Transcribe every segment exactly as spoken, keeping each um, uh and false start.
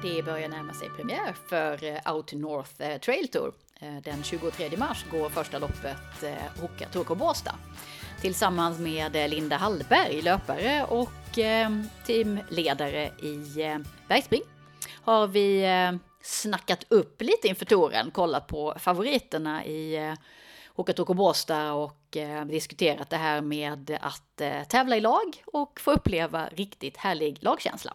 Det börjar närma sig premiär för eh, Out North eh, Trail Tour. Eh, Den tjugotredje mars går första loppet eh, Hoka Turku Båstad. Tillsammans med eh, Linda Hallberg, löpare och eh, teamledare i eh, bergspring, har vi eh, snackat upp lite inför touren, kollat på favoriterna i eh, Hoka Turku Båstad och eh, diskuterat det här med att eh, tävla i lag och få uppleva riktigt härlig lagkänsla.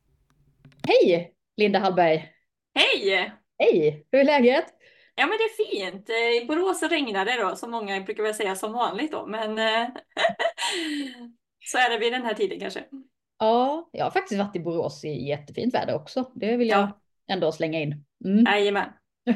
Hej Linda Hallberg! Hej! Hej! Hur är läget? Ja men det är fint. I Borås regnar det då, som många brukar väl säga som vanligt då. Men eh, så är det vid den här tiden kanske. Ja, jag har faktiskt varit i Borås i jättefint väder också. Det vill jag Ja, ändå slänga in. Mm. jajamän.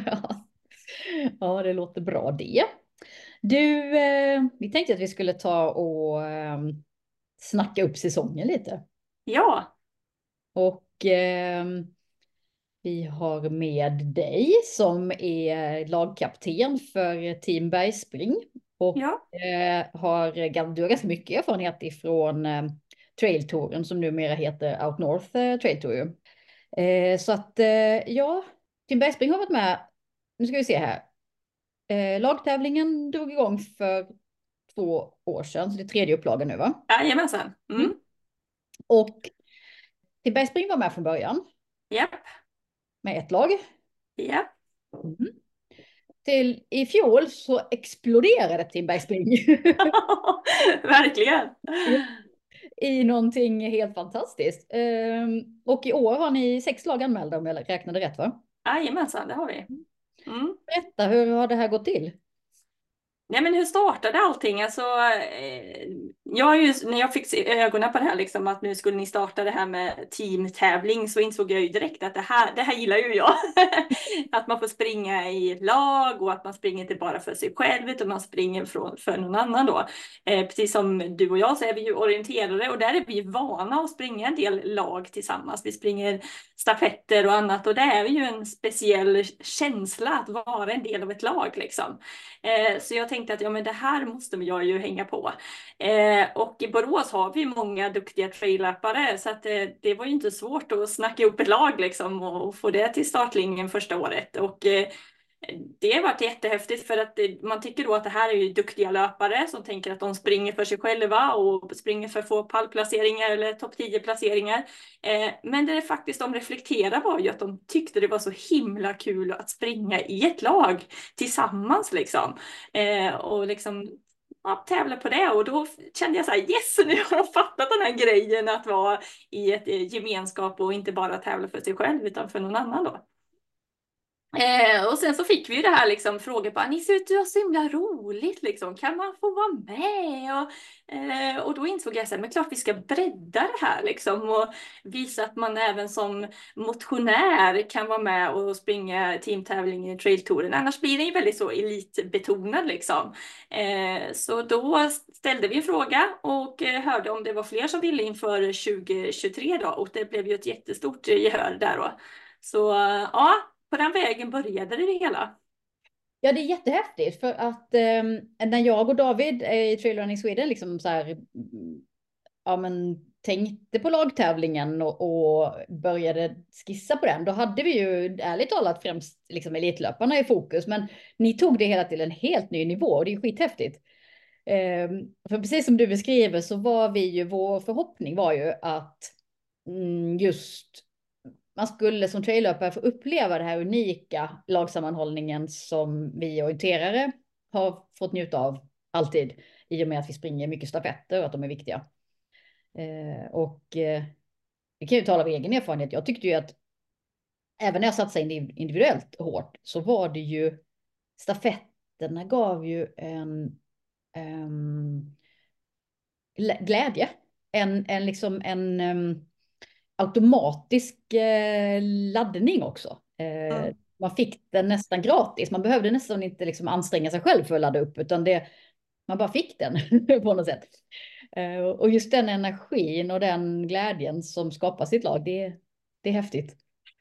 Ja, det låter bra det. Du, eh, vi tänkte att vi skulle ta och eh, snacka upp säsongen lite. Ja, Och eh, vi har med dig som är lagkapten för Team Bergspring. Och ja. eh, har, du har ganska mycket erfarenhet ifrån eh, trailtouren som numera heter Out North eh, Trail Tour. Eh, så att eh, ja, Team Bergspring har varit med. Nu ska vi se här. Eh, lagtävlingen drog igång för två år sedan, så det är tredje upplagan nu va? Jajamensan. Mm. Mm. Och Team Bergspring var med från början Japp, med ett lag. japp. Mm. Till i fjol så exploderade Team Bergspring Verkligen. i någonting helt fantastiskt. Ehm, och i år har ni sex lag anmälda om jag räknade rätt va? Jajamensan, det har vi. Mm. Berätta, hur har det här gått till? Nej men hur startade allting? Alltså, eh, jag är ju, när jag fick se ögonen på det här, liksom, att nu skulle ni starta det här med teamtävling, så insåg jag ju direkt att det här, det här gillar ju jag. Att man får springa i lag och att man springer inte bara för sig själv utan man springer för, för någon annan då. Eh, precis som du och jag så är vi ju orienterare och där är vi ju vana att springa en del lag tillsammans. Vi springer stafetter och annat och det är ju en speciell känsla att vara en del av ett lag liksom. Eh, så jag tänkte att ja, men det här måste jag ju hänga på. Eh, och i Borås har vi många duktiga traillöpare så att eh, det var ju inte svårt att snacka ihop ett lag liksom och, och få det till startlinjen första året. Och eh, det har varit jättehäftigt för att det, man tycker då att det här är ju duktiga löpare som tänker att de springer för sig själva och springer för få pallplaceringar eller topp tio placeringar. Eh, men det är faktiskt de reflekterar var ju att de tyckte det var så himla kul att springa i ett lag tillsammans liksom. Eh, och liksom ja, tävla på det och då kände jag så här yes, nu har jag fattat den här grejen att vara i ett eh, gemenskap och inte bara tävla för sig själv utan för någon annan då. Eh, och sen så fick vi ju det här liksom frågor på, ni ser ut att ha så himla roligt liksom, kan man få vara med? Och, eh, och då insåg jag så här, men klart vi ska bredda det här liksom och visa att man även som motionär kan vara med och springa teamtävling i trailtouren, annars blir den ju väldigt så elitbetonad liksom. Eh, så då ställde vi en fråga och eh, hörde om det var fler som ville inför tjugo tjugotre då och det blev ju ett jättestort gehör där då. Så eh, ja, på den vägen började det hela. Ja, det är jättehäftigt för att eh, när jag och David eh, i Trail Running Sweden liksom så här, mm, ja, men, tänkte på lagtävlingen och, och började skissa på den, då hade vi ju ärligt talat främst liksom elitlöparna i fokus, men ni tog det hela till en helt ny nivå och det är skithäftigt. Eh, för precis som du beskriver så var vi ju, vår förhoppning var ju att mm, just man skulle som traillöpare få uppleva det här unika lagsammanhållningen som vi orienterare har fått njuta av alltid i och med att vi springer mycket stafetter och att de är viktiga. Eh, och eh, vi kan ju tala av egen erfarenhet. Jag tyckte ju att även när jag satsade individuellt hårt så var det ju stafetterna gav ju en um, glädje. En, en liksom en um, automatisk eh, laddning också. Eh, Mm. man fick den nästan gratis. Man behövde nästan inte liksom anstränga sig själv för att ladda upp, utan det, man bara fick den på något sätt. Eh, och just den energin och den glädjen som skapas i ett lag, det, det är häftigt.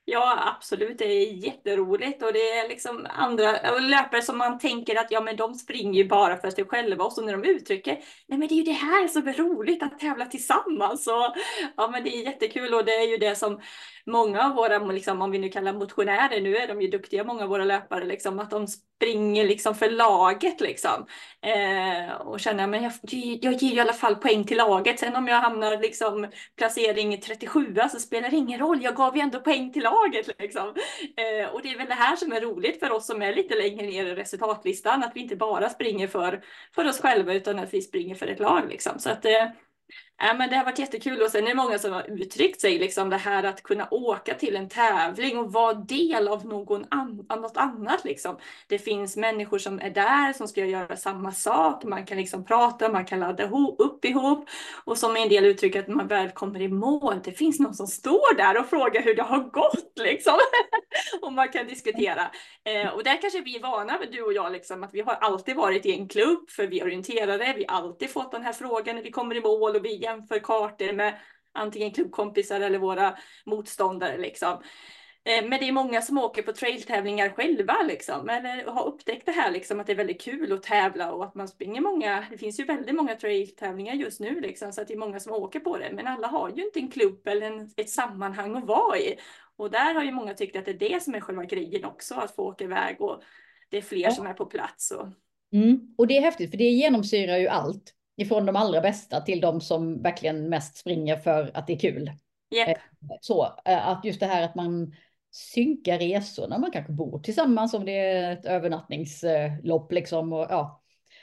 Ja, absolut. Det är jätteroligt och det är liksom andra och löpare som man tänker att ja, men de springer ju bara för sig själva och så när de uttrycker, nej men det är ju det här som är roligt att tävla tillsammans och ja, men det är jättekul och det är ju det som många av våra, liksom, om vi nu kallar motionärer, nu är de ju duktiga många av våra löpare, liksom, att de springer liksom för laget liksom. Eh, och känner men jag, jag ger ju i alla fall poäng till laget. Sen om jag hamnar liksom placering trettiosju så spelar det ingen roll. Jag gav ju ändå poäng till laget liksom. Eh, och det är väl det här som är roligt för oss som är lite längre ner i resultatlistan. Att vi inte bara springer för, för oss själva utan att vi springer för ett lag liksom. Så att eh, Ja, men det har varit jättekul och sen är det många som har uttryckt sig liksom det här att kunna åka till en tävling och vara del av någon an av något annat liksom. Det finns människor som är där som ska göra samma sak. Man kan liksom prata, man kan ladda upp ihop och som en del uttrycker att man väl kommer i mål. Det finns någon som står där och frågar hur det har gått liksom. Och man kan diskutera. Eh, och där kanske vi är vana, du och jag, liksom, att vi har alltid varit i en klubb för vi är orienterade. Vi har alltid fått den här frågan när vi kommer i mål och vi jämför kartor med antingen klubbkompisar eller våra motståndare. Liksom. Eh, men det är många som åker på trailtävlingar själva, liksom, eller har upptäckt det här, liksom, att det är väldigt kul att tävla och att man springer många. Det finns ju väldigt många trailtävlingar just nu, liksom, så att det är många som åker på det. Men alla har ju inte en klubb eller en, ett sammanhang att vara i. Och där har ju många tyckt att det är det som är själva grejen också, att få åka iväg och det är fler Ja. som är på plats. Och... Mm. Och det är häftigt för det genomsyrar ju allt. Ifrån de allra bästa till de som verkligen mest springer för att det är kul. Yep. Eh, Så eh, att just det här att man synkar resorna, man kanske bor tillsammans om det är ett övernattningslopp liksom. Och, ja.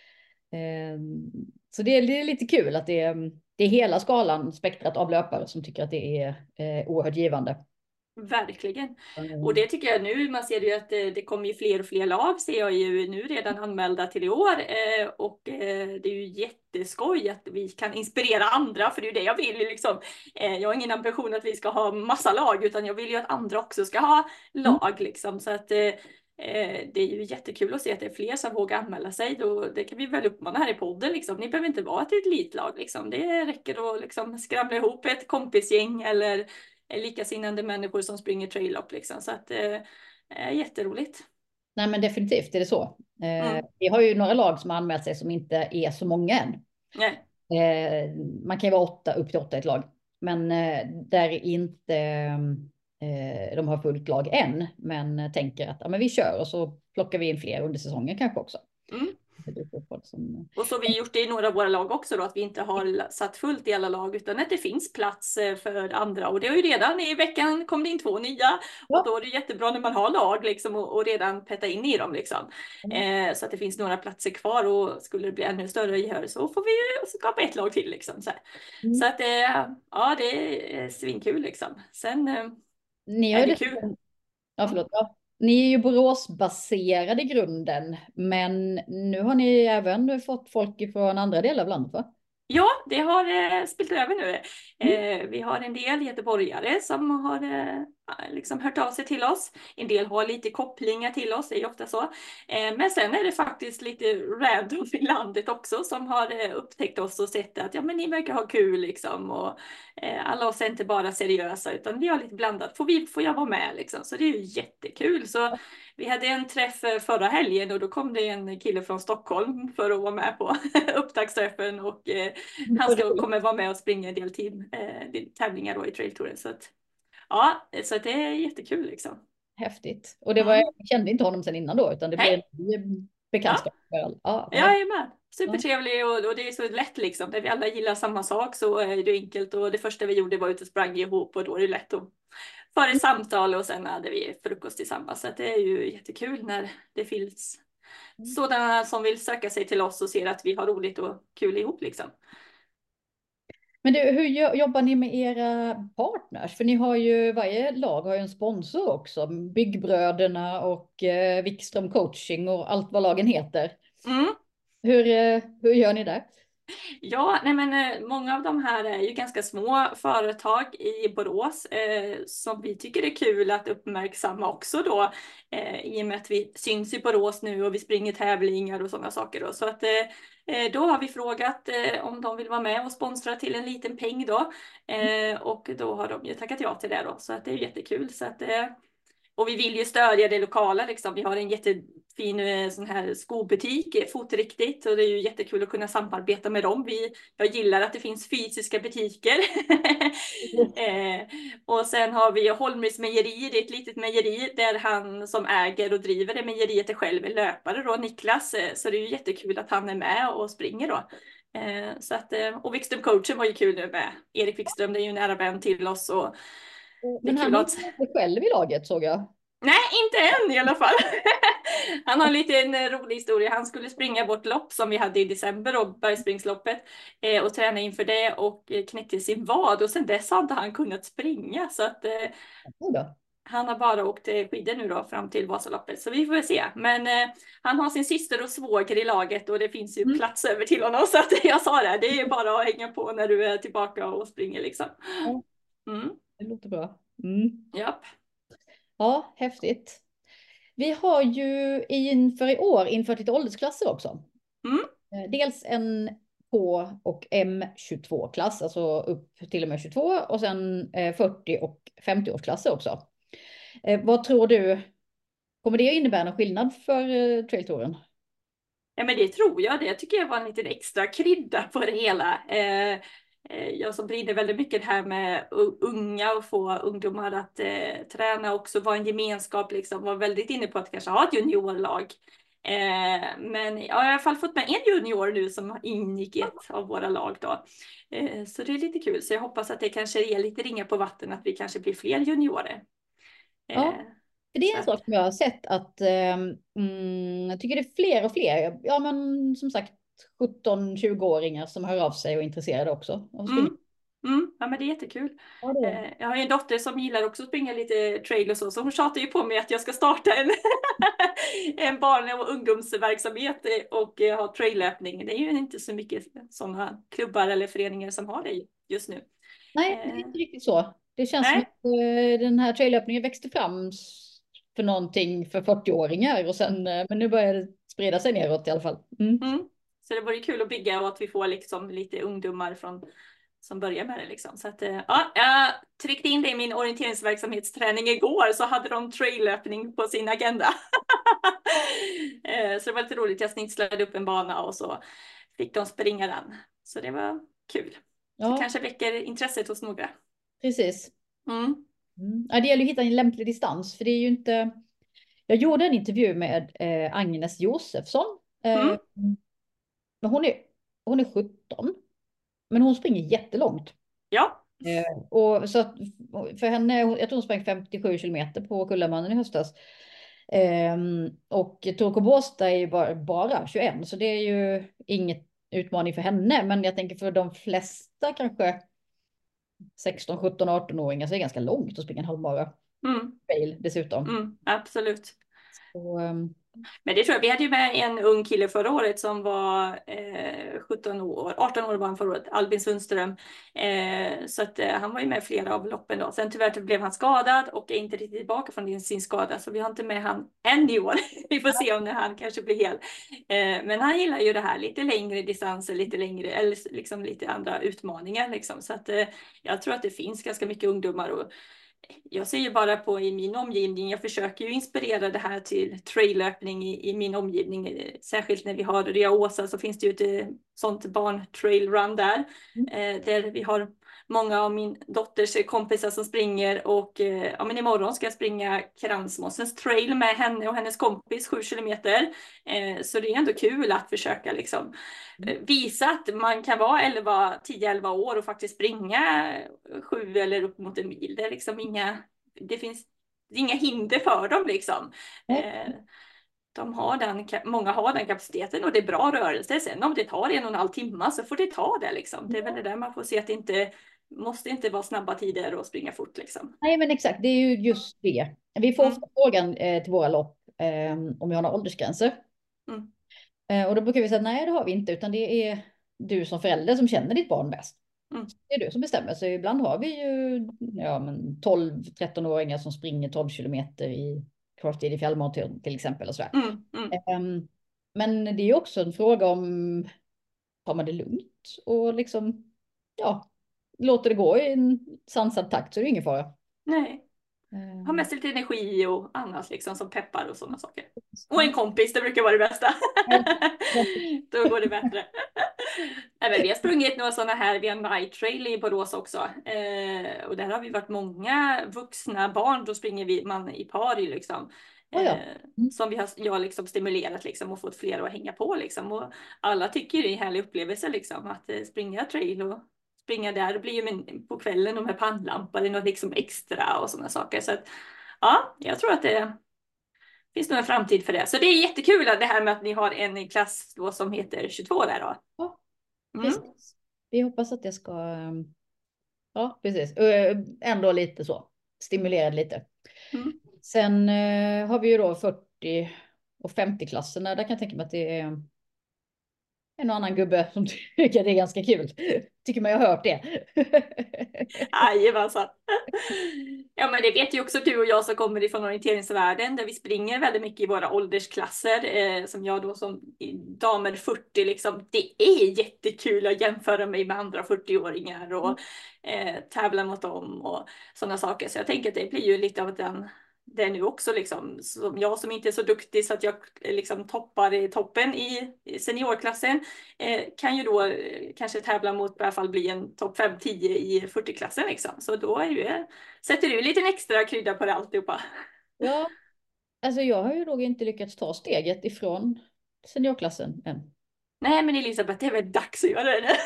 Eh, Så det är, det är lite kul att det är, det är hela skalan, spektrat av löpare som tycker att det är eh, oerhört givande. Verkligen. Mm. Och det tycker jag nu, man ser ju att det, det kommer ju fler och fler lag, ser jag ju nu redan anmälda till i år. Eh, och eh, det är ju jätteskoj att vi kan inspirera andra, för det är ju det jag vill. Liksom. Eh, jag har ingen ambition att vi ska ha massa lag, utan jag vill ju att andra också ska ha lag. Liksom. Så att eh, det är ju jättekul att se att det är fler som vågar anmäla sig. Då, det kan vi väl uppmana här i podden. Liksom. Ni behöver inte vara ett elitlag. Liksom. Det räcker att liksom, skramla ihop ett kompisgäng eller likasinnande människor som springer trail-lopp liksom. Så att det eh, är jätteroligt. Nej men definitivt är det så. Eh, Mm. Vi har ju några lag som har anmält sig som inte är så många än. Nej. Eh, man kan ju vara åtta, upp till åtta i ett lag. Men eh, där inte eh, de har fullt lag än. Men tänker att ja, men vi kör och så plockar vi in fler under säsongen kanske också. Mm. Som... Och så har vi gjort det i några av våra lag också då, att vi inte har satt fullt i alla lag utan att det finns plats för andra. Och det har ju redan i veckan kom det in två nya Ja. och då är det jättebra när man har lag liksom och, och redan petta in i dem liksom. Mm. Eh, så att det finns några platser kvar och skulle det bli ännu större gehör så får vi ju skapa ett lag till liksom. Så, Mm. så att eh, ja, det är svinkul liksom. Sen eh, Ni har är ju det det... kul. Ja, förlåt. Ja. Ni är ju Boråsbaserade i grunden, men nu har ni även fått folk från andra delar av landet, va? Ja, det har eh, spilt över nu. Mm. Eh, vi har en del göteborgare som har eh, liksom hört av sig till oss. En del har lite kopplingar till oss, det är ju ofta så. Eh, men sen är det faktiskt lite random i landet också som har eh, upptäckt oss och sett att ja, men ni verkar ha kul liksom. Och, eh, alla oss är inte bara seriösa utan vi har lite blandat. Får, vi, får jag vara med liksom? Så det är ju jättekul. Så vi hade en träff förra helgen och då kom det en kille från Stockholm för att vara med på upptaktsträffen och eh, han ska, kommer vara med och springa en del team, eh, tävlingar då i trailtouren. Så att, ja, så att det är jättekul liksom. Häftigt. Och det var, Mm. jag kände inte honom sen innan då, utan det blev en bekantskap. Ja. Ja, Ja, jajamän. Supertrevlig och, och det är så lätt liksom. När vi alla gillar samma sak så är det enkelt och det första vi gjorde var ut och sprang ihop och då är det lätt att föra ett samtal och sen hade vi frukost tillsammans. Så att det är ju jättekul när det finns sådana som vill söka sig till oss och ser att vi har roligt och kul ihop liksom. Men du, hur jo- jobbar ni med era partners? För ni har ju, varje lag har ju en sponsor också. Byggbröderna och eh, Wikström coaching och allt vad lagen heter. Mm. Hur, eh, hur gör ni där? Ja, nej men eh, många av de här är ju ganska små företag i Borås eh, som vi tycker är kul att uppmärksamma också då eh, i och med att vi syns i Borås nu och vi springer tävlingar och sådana saker då. Så att eh, eh, då har vi frågat eh, om de vill vara med och sponsra till en liten peng då eh, och då har de ju tackat ja till det då, så att det är jättekul. Så att eh, och vi vill ju stödja det lokala liksom. Vi har en jättefin eh, sån här skobutik, eh, Fotriktigt, och det är ju jättekul att kunna samarbeta med dem. Vi, jag gillar att det finns fysiska butiker. eh, och sen har vi Holmris mejeri, det är ett litet mejeri där han som äger och driver det mejeriet är själv är löpare då, Niklas. Eh, så det är ju jättekul att han är med och springer då. Eh, så att, eh, och Wikström coachen var ju kul nu med. Erik Wikström, det är ju en nära vän till oss och det är Men han kul är att inte själv i laget såg jag. Nej, inte än i alla fall. Han har en liten eh, rolig historia. Han skulle springa vårt lopp som vi hade i december, då, Bergspringsloppet, eh, och träna inför det och eh, knäckte sin vad. Och sen dess har inte han kunnat springa. Så att, eh, Oj då. han har bara åkt eh, skidor nu då fram till Vasaloppet. Så vi får väl se. Men eh, han har sin syster och svåger i laget och det finns ju Mm. plats över till honom. Så att, jag sa det, det är bara att hänga på när du är tillbaka och springer liksom. Ja, Mm, det låter bra. Mm. japp. Ja, häftigt. Vi har ju inför i år infört lite åldersklasser också. Mm. Eh, Dels en H och M tjugotvå-klass, alltså upp till och med tjugotvå, och sen eh, fyrtio och femtio-årsklasser också. Eh, Vad tror du, kommer det att innebära någon skillnad för eh, trailtouren? Ja, men det tror jag. Det tycker jag var en liten extra krydda på det hela. Eh, eh, jag som brinner väldigt mycket det här med u- unga och få ungdomar att eh, träna också, vara en gemenskap, liksom, var väldigt inne på att kanske ha ett juniorlag. Eh, men jag har i alla fall fått med en junior nu som ingick i ett av våra lag då. Eh, så det är lite kul. Så jag hoppas att det kanske ger lite ringar på vatten, att vi kanske blir fler juniorer. Eh, Ja, för det är så en att, sak som jag har sett att eh, mm, jag tycker det är fler och fler, ja men som sagt sjutton-tjugo-åringar som hör av sig och är intresserade också av att springa. mm. Mm, ja men det är jättekul. Ja, det är. Eh, jag har ju en dotter som gillar också att springa lite trail och så, så hon tjatar ju på mig att jag ska starta en, en barn- och ungdomsverksamhet eh, och eh, ha traillöpning. Det är ju inte så mycket sådana klubbar eller föreningar som har det just nu. Nej, det är Eh, inte riktigt så. Det känns som nej. att eh, den här trailöpningen växte fram s- för någonting för fyrtio-åringar och sen, eh, men nu börjar det sprida sig neråt i alla fall. Mm. Mm. Så det vore kul att bygga och att vi får liksom lite ungdomar från, som börjar med det. Liksom. Så att, eh, ja, jag tryckte in det i min orienteringsverksamhetsträning igår, så hade de traillöpning på sin agenda. Eh, så det var lite roligt. Jag snitslade upp en bana och så fick de springa den. Så det var kul. Så Ja, kanske väcker intresset hos några. precis. Mm. Mm. Ja, det gäller att hitta en lämplig distans, för det är ju inte... Jag gjorde en intervju med eh, Agnes Josefsson. Eh, Mm. men hon är, hon är sjutton, men hon springer jättelångt. Ja. Eh, och så att för henne, jag tror hon sprang femtiosju kilometer på Kullamannen i höstas. Eh, och Turku Båstad är ju bara, bara tjugoett, så det är ju inget utmaning för henne. Men jag tänker för de flesta kanske sexton, sjutton, arton-åringar så är det ganska långt att springa en halvmara. Mm. Trail dessutom. Mm. Absolut. Så, ehm, Men det tror jag. Vi hade ju med en ung kille förra året som var eh, sjutton år, arton år var han förra året, Albin Sundström. Eh, så att, eh, han var ju med i flera av loppen då. Sen tyvärr blev han skadad och är inte riktigt tillbaka från sin skada, så vi har inte med han än i år. Vi får se om när han kanske blir hel. Eh, men han gillar ju det här, lite längre distanser, lite längre, eller liksom lite andra utmaningar liksom. Så att eh, jag tror att det finns ganska mycket ungdomar och jag ser ju bara på i min omgivning, jag försöker ju inspirera det här till traillöpning i, i min omgivning. Särskilt när vi har Ria Åsa så finns det ju ett eh, sånt barn-trailrun där. Eh, där vi har många av min dotters kompisar som springer och eh, ja, men imorgon ska jag springa Kransmossens trail med henne och hennes kompis sju kilometer. Eh, så det är ändå kul att försöka liksom eh, visa att man kan vara elva, tio elva år och faktiskt springa sju eller upp mot en mil. Det är liksom inga, det finns inga hinder för dem liksom. Eh, de har den, många har den kapaciteten och det är bra rörelse. Sen om det tar en och en halv timme så får det ta det liksom. Det är väl det där man får se att det inte måste inte vara snabba tider och springa fort liksom. Nej, men exakt, det är ju just det. Vi får Mm. ofta frågan eh, till våra lopp eh, om vi har några åldersgränser. Mm. Eh, och då brukar vi säga nej, det har vi inte, utan det är du som förälder som känner ditt barn bäst. Mm. Det är du som bestämmer. Så ibland har vi ju ja, men tolv-tretton-åringar som springer tolv kilometer i crosstead i fjällmaraton till exempel. Och sådär. Mm. Mm. Um, men det är ju också en fråga om, tar man det lugnt och liksom, ja, låter det gå i en sansad takt så är det ingen fara. Nej. Ha Um, med sig lite energi och annat liksom som peppar och sådana saker. Och en kompis, det brukar vara det bästa. Då går det bättre. Nej, men vi har sprungit några sådana här, vi har Night Trail i Borås också. Eh, och där har vi varit många vuxna barn, då springer vi man i par i liksom. oh ja. Eh, Mm. som vi har jag liksom stimulerat liksom, och fått fler att hänga på. Liksom. Och alla tycker det är en härlig upplevelse liksom, att eh, springa trail och springa där. Det blir ju på kvällen de här pannlampor, det är något liksom extra och sådana saker. Så att, ja, jag tror att det finns nog en framtid för det. Så det är jättekul att det här med att ni har en klass då som heter tjugotvå där då. Ja, Mm. precis. Vi hoppas att det ska, ja precis, uh, ändå lite så, stimulerad lite. Mm. Sen uh, har vi ju då fyrtio och femtio-klasserna, där kan jag tänka mig att det är en och annan gubbe som tycker det är ganska kul. Tycker man jag har hört det. Jajamensan. Ja, men det vet ju också du och jag som kommer ifrån orienteringsvärlden där vi springer väldigt mycket i våra åldersklasser. Eh, som jag då som damer fyrtio liksom. Det är jättekul att jämföra mig med andra fyrtio-åringar och eh, tävla mot dem och sådana saker. Så jag tänker att det blir ju lite av den det är nu också liksom, som jag som inte är så duktig så att jag liksom toppar i toppen i seniorklassen eh, kan ju då eh, kanske tävla mot i alla fall bli en topp fem tio i fyrtio-klassen liksom. Så då är ju, sätter du lite extra krydda på det alltihopa. Ja, alltså jag har ju då inte lyckats ta steget ifrån seniorklassen än. Nej, men Elisabeth, det är väl dags att göra det.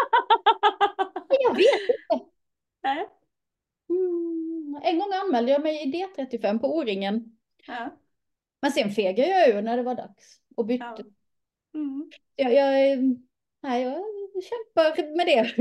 Jag vet inte. Nej. Mm, en gång anmälde jag mig i D trettiofem på O-ringen. Ja. Men sen fegade jag ur när det var dags och bytte. Ja. Mm. Jag, jag, nej, jag kämpar med det.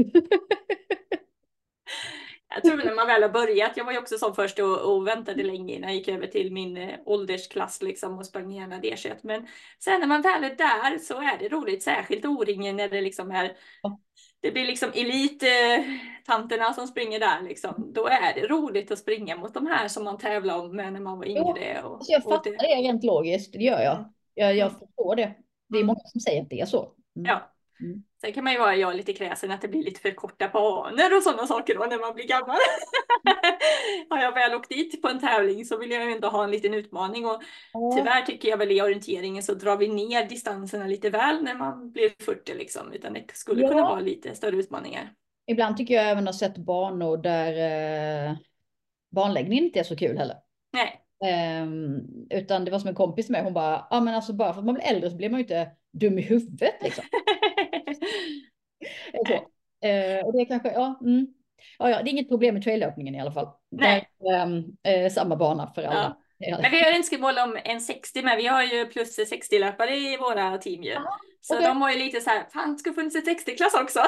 Jag tror när man väl har börjat, jag var ju också som först och, och väntade länge innan jag gick över till min eh, åldersklass liksom och sprang gärna D tjugoett. Men sen när man väl är där så är det roligt, särskilt O-ringen när det liksom är det blir liksom elittanterna som springer där liksom. Då är det roligt att springa mot de här som man tävlade om med när man var yngre. Och, alltså jag fattar och det. det rent logiskt, det gör jag. Mm. Jag, jag Mm. förstår det. Det är Mm. många som säger att det är så. Mm. Ja. Mm. Sen kan man ju vara jag lite kräsen att det blir lite för korta banor och sådana saker då när man blir gammal. Har jag väl åkt dit på en tävling så vill jag ju ändå ha en liten utmaning och Ja. tyvärr tycker jag väl i orienteringen så drar vi ner distanserna lite väl när man blir fyrtio liksom, utan det skulle Ja. kunna vara lite större utmaningar. Ibland tycker jag även har sett banor där eh, banläggningen inte är så kul heller. Nej. Um, utan det var som en kompis med, hon bara, ja ah, men alltså bara för att man blir äldre så blir man ju inte dum i huvudet liksom. så. Uh, och det är kanske, ja, mm. ja, ja, det är inget problem med traillöpningen i alla fall. Nej. Det är um, uh, samma bana för alla. Ja. Men vi har önskemål om en sextio, men vi har ju plus sextio-löpare i våra team ju. Aha, så okay. de har ju lite så här, fan det skulle funnits ett sextio-klass också.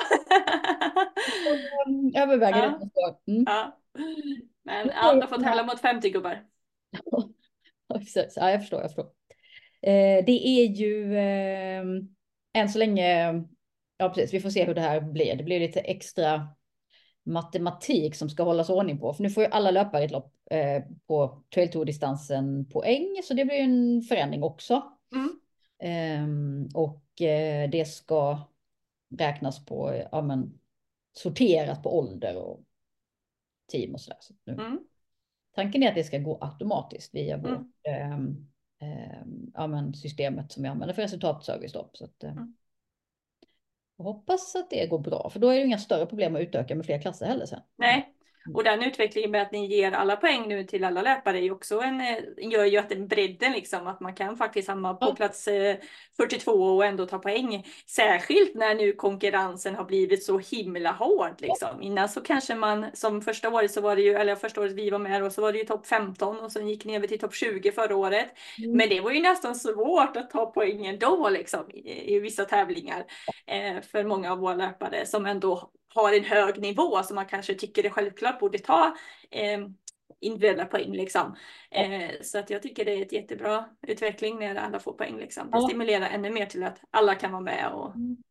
um, överväger ja. det. Mm. Ja. Men ja, de får tävla mot femtio gubbar. ja, jag förstår, jag förstår. Eh, det är ju eh, än så länge, ja precis, vi får se hur det här blir. Det blir lite extra matematik som ska hållas ordning på. För nu får ju alla löpare ett lopp eh, på Trail Tour-distansen poäng. Så det blir en förändring också. Mm. Eh, och eh, det ska räknas på, ja men, sorterat på ålder och team och sådär. Så nu. Mm. Tanken är att det ska gå automatiskt via mm. vårt eh, eh, ja, men systemet som vi använder för resultatservice. Då. Så att, eh, Mm. jag hoppas att det går bra, för då är det inga större problem att utöka med fler klasser heller sen. Nej, och den utvecklingen med att ni ger alla poäng nu till alla löpare är ju också en, gör ju att den bredden liksom, att man kan faktiskt hamna på Ja. plats fyrtiotvå och ändå ta poäng. Särskilt när nu konkurrensen har blivit så himla hård liksom. Innan så kanske man, som första året så var det ju, eller första året vi var med och så var det ju topp femton och sen gick ni över till topp tjugo förra året. Mm. Men det var ju nästan svårt att ta poängen då liksom i, i vissa tävlingar eh, för många av våra löpare som ändå har en hög nivå som man kanske tycker det självklart borde ta eh, individuella poäng liksom. Eh, så att jag tycker det är ett jättebra utveckling när alla får poäng liksom. Det Ja. stimulerar ännu mer till att alla kan vara med och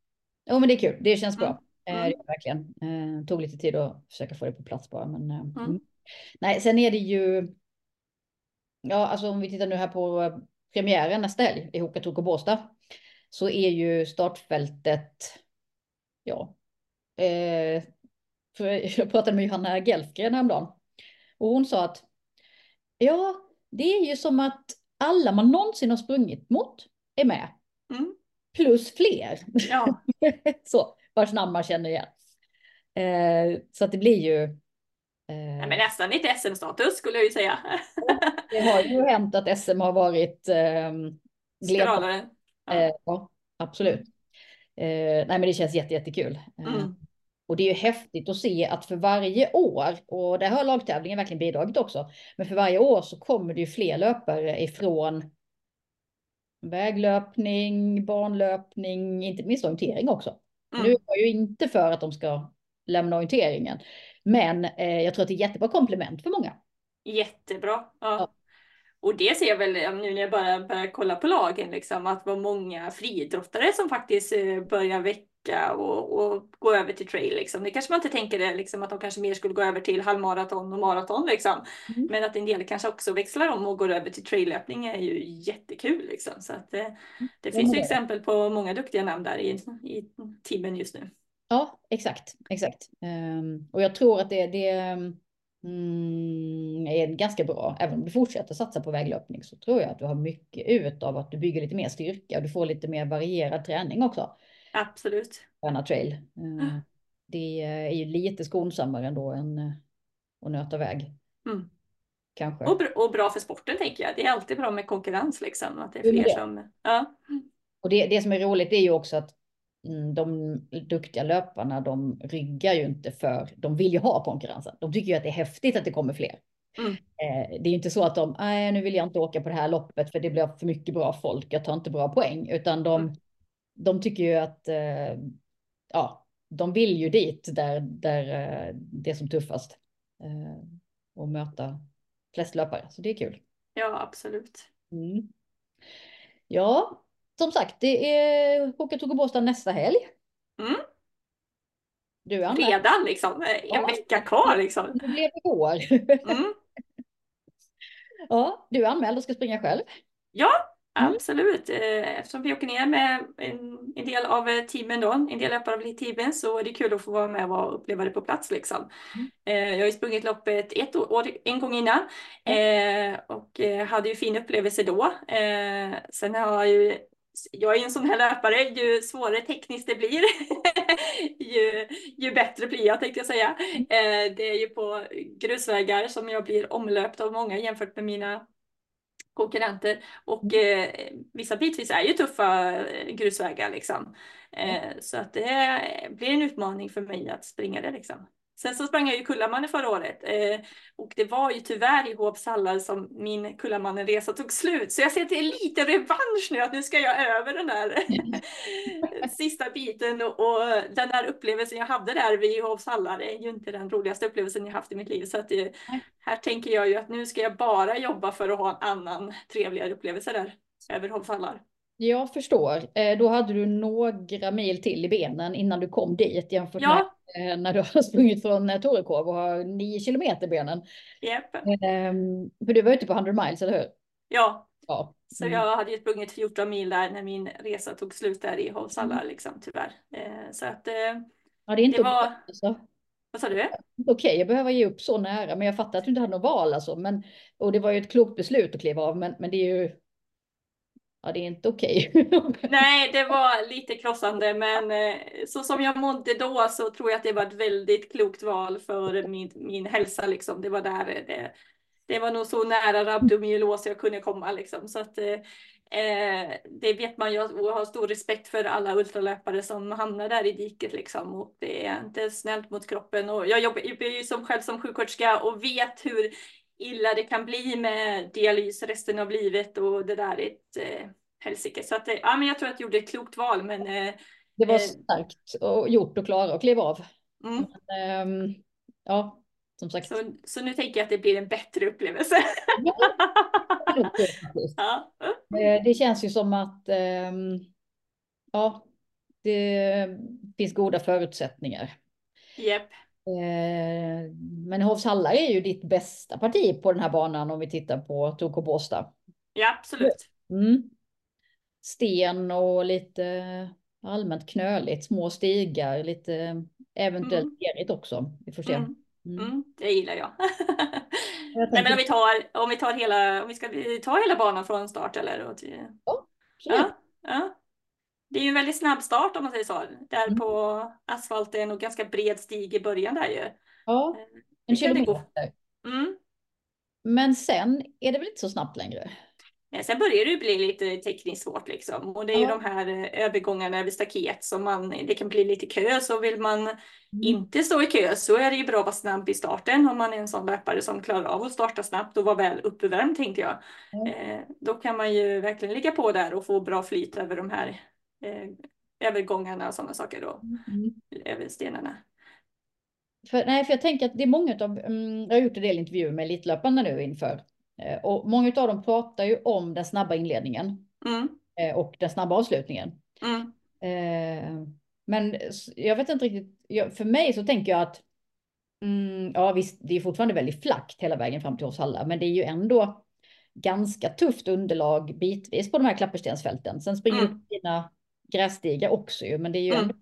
Jo, men det är kul. Det känns Mm. bra. Eh, det Mm. är verkligen. Eh, tog lite tid att försöka få det på plats bara. Men, eh, Mm. mm. Nej, sen är det ju, ja, alltså om vi tittar nu här på eh, premiären nästa helg i Hoka Toka Båstad, så är ju startfältet, ja, eh, för jag pratade med Johanna Gelfgren häromdagen och hon sa att ja, det är ju som att alla man någonsin har sprungit mot är med. Mm. Plus fler. Ja. Så, vars namn man känner igen. Eh, så att det blir ju... Nej, Eh, men nästan lite S M-status skulle jag ju säga. det har ju hänt att S M har varit eh, gled. Skralare. Eh, Ja. ja, absolut. Mm. Eh, nej, men det känns jätte, jättekul. Eh, Mm. och det är ju häftigt att se att för varje år, och där har lagtävlingen verkligen bidragit också, men för varje år så kommer det ju fler löpare ifrån väglöpning, banlöpning, inte minst orientering också. Nu är Mm. jag ju inte för att de ska lämna orienteringen, men eh, jag tror att det är jättebra komplement för många. Jättebra. Ja. Ja. Och det ser jag väl ja, nu när jag bara börjar kolla på lagen, liksom, att det var många friidrottare som faktiskt eh, börjar väcka och, och gå över till trail. Liksom. Det kanske man inte tänker det, liksom, att de kanske mer skulle gå över till halvmaraton och maraton. Liksom. Mm. Men att en del kanske också växlar om och går över till traillöpning är ju jättekul. Liksom. Så att, eh, det Ja, finns men ju det är det. exempel på många duktiga namn där i, i teamen just nu. Ja, exakt, exakt. Ehm, och jag tror att det, det mm, är ganska bra. Även om du fortsätter satsa på väglöpning så tror jag att du har mycket ut av att du bygger lite mer styrka och du får lite mer varierad träning också. Absolut. Träna trail. Ehm, det är ju lite skonsammare ändå än eh, att nöta väg. Mm. Kanske. Och, br- och bra för sporten tänker jag. Det är alltid bra med konkurrens liksom. Att det är Jo, men fler det. som... Ja. Och det, det som är roligt är ju också att mm, de duktiga löparna, de ryggar ju inte för, de vill ju ha konkurrensen. De tycker ju att det är häftigt att det kommer fler. Mm. Eh, det är ju inte så att de, nej nu vill jag inte åka på det här loppet för det blir för mycket bra folk, jag tar inte bra poäng. Utan Mm. de, de tycker ju att, eh, ja, de vill ju dit där, där eh, det är som tuffast. Eh, och möta flest löpare, så det är kul. Ja, absolut. Mm. Ja, som sagt, det är Hoka Toka Båstad nästa helg. Mm. Du är anmäld. Redan liksom. En Ja, vecka kvar liksom. det blev igår. Mm. Ja, du är anmäld och ska springa själv. Ja, Mm. absolut. Eh, Eftersom vi åker ner med en, en del av eh, teamen då, en del löpare av teamen, så är det kul att få vara med och uppleva det på plats liksom. Mm. Eh, Jag har ju sprungit loppet ett år, en gång innan Ja. eh, och eh, hade ju fin upplevelse då. Eh, Sen har jag ju jag är en sån här löpare, ju svårare tekniskt det blir, ju, ju bättre blir jag tänkte jag säga. Eh, det är ju på grusvägar som jag blir omlöpt av många jämfört med mina konkurrenter. Och eh, vissa bitvis är ju tuffa eh, grusvägar liksom. Ja. Eh, så att det blir en utmaning för mig att springa det liksom. Sen så sprang jag ju Kullamannen förra året eh, och det var ju tyvärr i Hoopshallar som min Kullamannen-resa tog slut. Så jag ser att det är lite revansch nu, att nu ska jag över den där sista biten och, och den där upplevelsen jag hade där vid Hoopshallar är ju inte den roligaste upplevelsen jag haft i mitt liv. Så att det, här tänker jag ju att nu ska jag bara jobba för att ha en annan trevligare upplevelse där över Hoopshallar. Jag förstår. Eh, Då hade du några mil till i benen innan du kom dit jämfört med Ja, eh, när du har sprungit från eh, Torekov och har nio kilometer i benen. japp. Ehm, För du var ute på hundra miles, eller hur? Ja. Ja. Så Mm. jag hade ju sprungit fjorton mil där när min resa tog slut där i Hoopshallar Mm. liksom tyvärr. Eh, Så att eh, Ja, det är det inte okej. var, Alltså. vad sa du? Inte okej, jag behöver ge upp så nära, men jag fattar att du inte hade något val alltså. Men, och det var ju ett klokt beslut att kliva av, men, men det är ju, ja det är inte okej. Nej, det var lite krossande, men eh, så som jag mådde då så tror jag att det var ett väldigt klokt val för min, min hälsa liksom. Det var där det, det var nog så nära rabdomyolos jag kunde komma liksom. Så att eh, eh, det vet man ju, och har stor respekt för alla ultralöpare som hamnar där i diket liksom. Och det är inte snällt mot kroppen. Och jag jobbar, jobbar ju som, själv som sjuksköterska och vet hur illa det kan bli med dialys resten av livet, och det där är ett eh, helsike. Så att, eh, ja, men jag tror att jag gjorde ett klokt val, men eh, Det var eh, starkt och gjort och klara och kliva av. mm. Men, ehm, ja, som sagt. så, så nu tänker jag att det blir en bättre upplevelse. Ja, det är nog så faktiskt. Ja. Eh, Det känns ju som att, ehm, ja, det finns goda förutsättningar. Japp. Eh, men Hovshalla är ju ditt bästa parti på den här banan om vi tittar på Toco Båstad. Ja, absolut. Mm. Sten och lite allmänt knöligt, små stigar, lite eventuellt Mm. lerigt också. Vi får se. Mm. Mm. Mm. Det gillar jag. Jag Nej, men om tänker, vi tar, om vi tar hela, om vi ska ta hela banan från start eller? Och till- ja, absolut. Ja, ja. Det är ju en väldigt snabb start om man säger så. Där Mm. på asfalt är nog ganska bred stig i början där ju. Ja, Eh, en Det kan det gå. kilometer. Mm. Men sen är det väl inte så snabbt längre? Eh, Sen börjar det ju bli lite tekniskt svårt liksom. Och det är ju de Ja. här eh, övergångarna över staket som man, det kan bli lite kö. Så vill man Mm. inte stå i kö så är det ju bra att vara snabb i starten om man är en sån löpare som klarar av att starta snabbt och vara väl uppvärmd tänkte jag. Ja. Eh, då kan man ju verkligen ligga på där och få bra flyt över de här eh, övergångarna och sådana saker då. Mm. Över stenarna. För, nej, för jag tänker att det är många av, mm, jag har gjort en del intervjuer med elitlöparna nu inför. Eh, och många av dem pratar ju om den snabba inledningen Mm, eh, och den snabba avslutningen. mm, Eh, men s- jag vet inte riktigt, jag, för mig så tänker jag att mm, ja visst, det är fortfarande väldigt flackt hela vägen fram till Åshalla, men det är ju ändå ganska tufft underlag bitvis på de här klapperstensfälten. Sen springer du på mm, dina grässtigar också ju, men det är ju ändå, mm.